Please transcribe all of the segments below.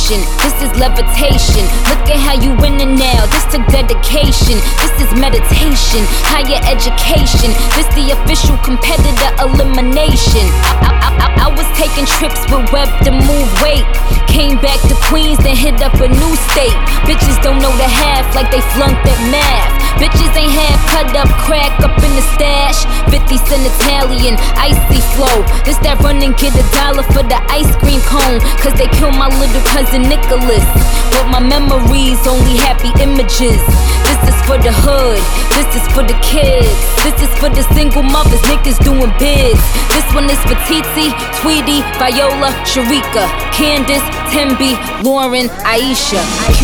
elevation. This is levitation. Look at how you winning now. This took dedication. This is meditation. Higher education. This the official competitor elimination. I was taking trips with Web to move weight. Came back to Queens, then hit up a new state. Bitches don't know the half like they flunked at math. Bitches ain't half cut up, crack up in the stash. 50 cent Italian, icy flow. This that run and get $1 for the ice cream cone. Cause they killed my little cousin Nicholas. But my memories only happy images. This is for the hood, this is for the kids. This is for the single mothers, niggas doing bids. This one is for Titi, Tweety, Viola, Sharika, Candace, Tembi, Lauren, Aisha.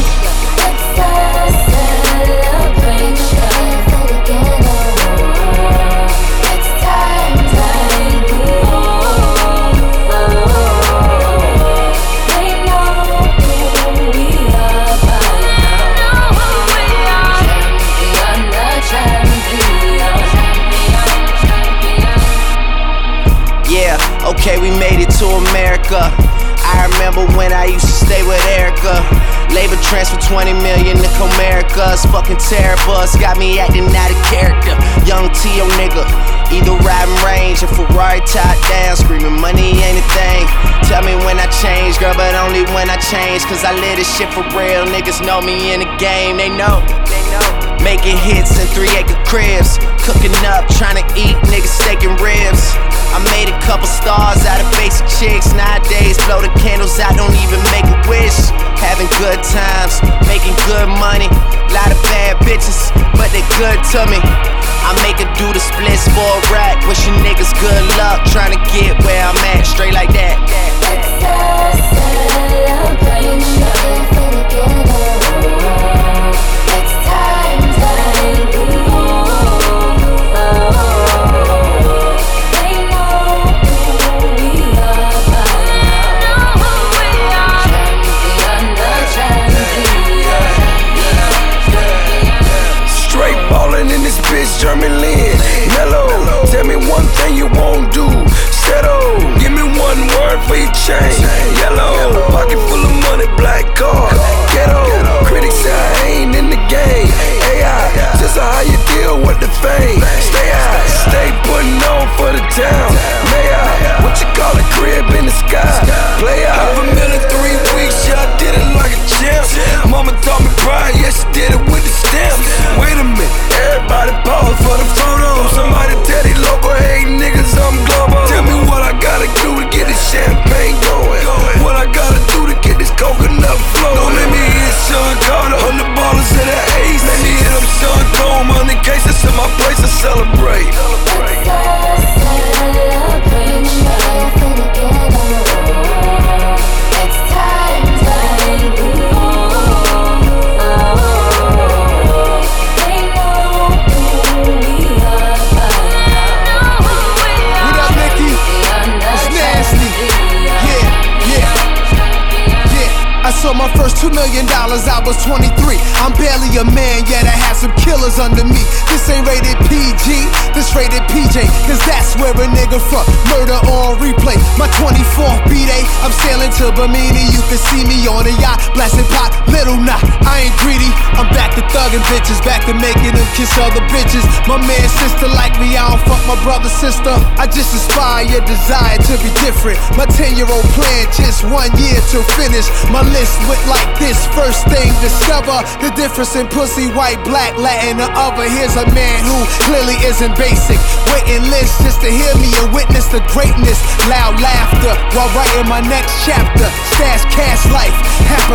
Okay, we made it to America. I remember when I used to stay with Erica. Labor transfer 20 million to Comerica's. Fucking terror bus got me acting out of character. Young T.O. nigga, either riding range or Ferrari top down, screaming money ain't a thing. Tell me when I change, girl, but only when I change. Cause I live this shit for real. Niggas know me in the game, they know. Making hits in 3-acre cribs. Cooking up, trying to eat, niggas steak and ribs. I made a couple stars out of basic chicks. Nowadays, blow the candles out, don't even make a wish. Having good times, making good money. Lot of bad bitches, but they good to me. I make her do the splits for a rack. Wish you niggas good luck, trying to get where I'm at. Straight like that. It's a celebration for the ghetto. It's time to German Lynn, mellow. Tell me one thing you won't do. Settle. Give me one word for your chain. Yellow. Pocket full of money, black card. Ghetto. Critics say I ain't in the game. AI. Just how you deal with the fame. Stay high. Stay putting on for the town. May I? What you call a crib in the sky? Play out. $500,000 3 weeks. Yeah, I did it like a champ. Mama taught me pride. Yeah, she did it with the stamp. Wait a minute. Everybody pause for the photo. Somebody tell these local hating niggas I'm global. Tell me what I gotta do to get this champagne going. What I gotta do to get this coconut flowing. Don't let me hit Sean Carter. 100 ballers in the ace. Let me hit up Sean Coleman. 100 cases in my place to celebrate. It's a celebration for the ghetto. It's time to I saw my first $2 million, I was 23. I'm barely a man, yet I have some killers under me. This ain't rated PG, this rated PJ, cause that's where a nigga from. Murder on replay, my 24th B-Day. I'm sailing to Bimini, you can see me on a yacht, blasting pot, little knot. I ain't greedy, I'm back to thugging bitches, back to making them kiss other bitches. My man, sister like me, I don't fuck my brother, sister. I just inspire your desire to be different. My 10-year-old plan, just 1 year to finish. My list went like this. First thing, discover the difference in pussy, white, black, Latin, or other. Here's a man who clearly isn't basic. Waiting list just to hear me and witness the greatness. Loud laughter while writing my next chapter. Stash cash life, half